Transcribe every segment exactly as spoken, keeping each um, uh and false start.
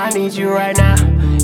I need you right now.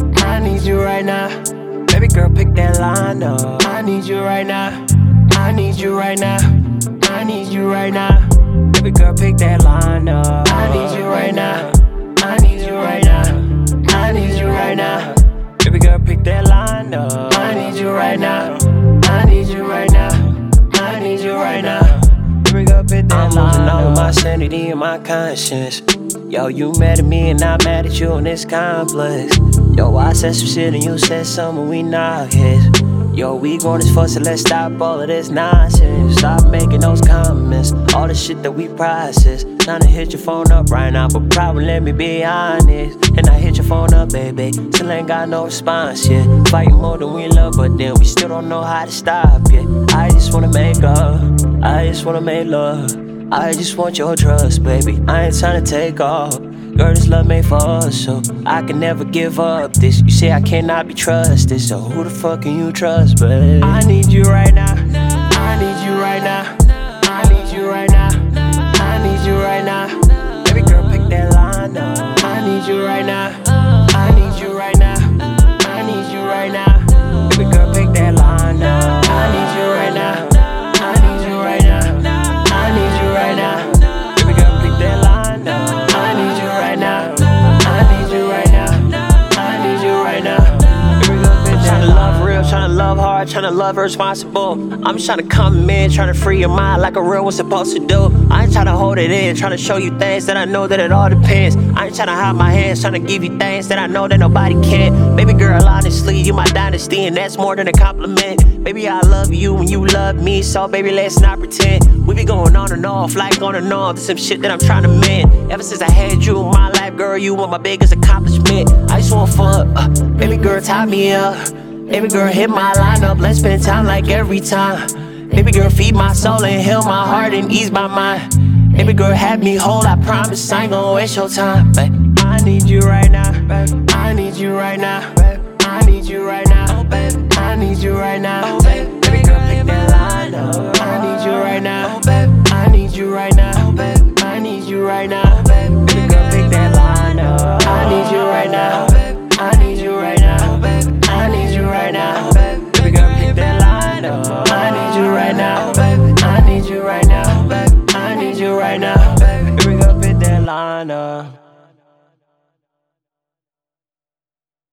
I need you right now. Baby girl, pick that line up. I need you right now. I need you right now. I need you right now. Baby girl, pick that line up. I need you right now. I need you right now. I need you right now. Baby girl, pick that line up. I need you right now. I need you right now. I need you right now. Baby girl, pick that line up. I'm losing all of my sanity and my conscience. Yo, you mad at me and I'm mad at you in this complex. Yo, I said some shit and you said something, we not hits. Yo, we going as far, so let's stop all of this nonsense. Stop making those comments, all the shit that we process. Tryna hit your phone up right now, but probably let me be honest. And I hit your phone up, baby, still ain't got no response yet. Fighting more than we love, but then we still don't know how to stop yet. I just wanna make up, I just wanna make love. I just want your trust, baby, I ain't tryna take off. Girl, this love made for us, so I can never give up this. You say I cannot be trusted, so who the fuck can you trust, babe? I need you right now. I need you right now. I need you right now. I need you right now. Baby girl, pick that line up. I need you right now. I need you right now. I need you right now. Baby girl, pick that line up. I need you right now. I need you right now. I need you right now. Baby girl, pick that line up. I need you right now. I need you right now. I need you right now. Here we go, bitch. Tryna love real, tryna love hard, tryna love responsible. I'm just tryna come in, tryna free your mind like a real one's supposed to do. I ain't tryna hold it in, tryna show you things that I know that it all depends. I ain't tryna hide my hands, tryna give you things that I know that nobody can. Baby girl, honestly, you my dynasty, and that's more than a compliment. Baby, I love you and you love me, so baby, let's not pretend. We be going on and off, like on and off. There's some shit that I'm tryna mend. Ever since I had you in my life, girl, you were my biggest accomplishment. I just want fun, uh, baby girl, tie me up. Baby girl, hit my line up, let's spend time like every time. Baby girl, feed my soul and heal my heart and ease my mind. Baby girl, have me whole, I promise I ain't gon' waste your time. Babe, I need you right now, babe. I need you right now, babe. I need you right now, babe. I need you right now, babe. Baby girl, pick that line up. I need you right now, babe. I need you right now, babe. I need you right now, babe. Baby girl, pick that line up. I need you right now, babe. I need you right now, babe. I need you right now, babe. Baby girl, pick that line up. I need you right now, babe. I need you right now, babe. I need you right now, baby. Baby girl, pick that line up.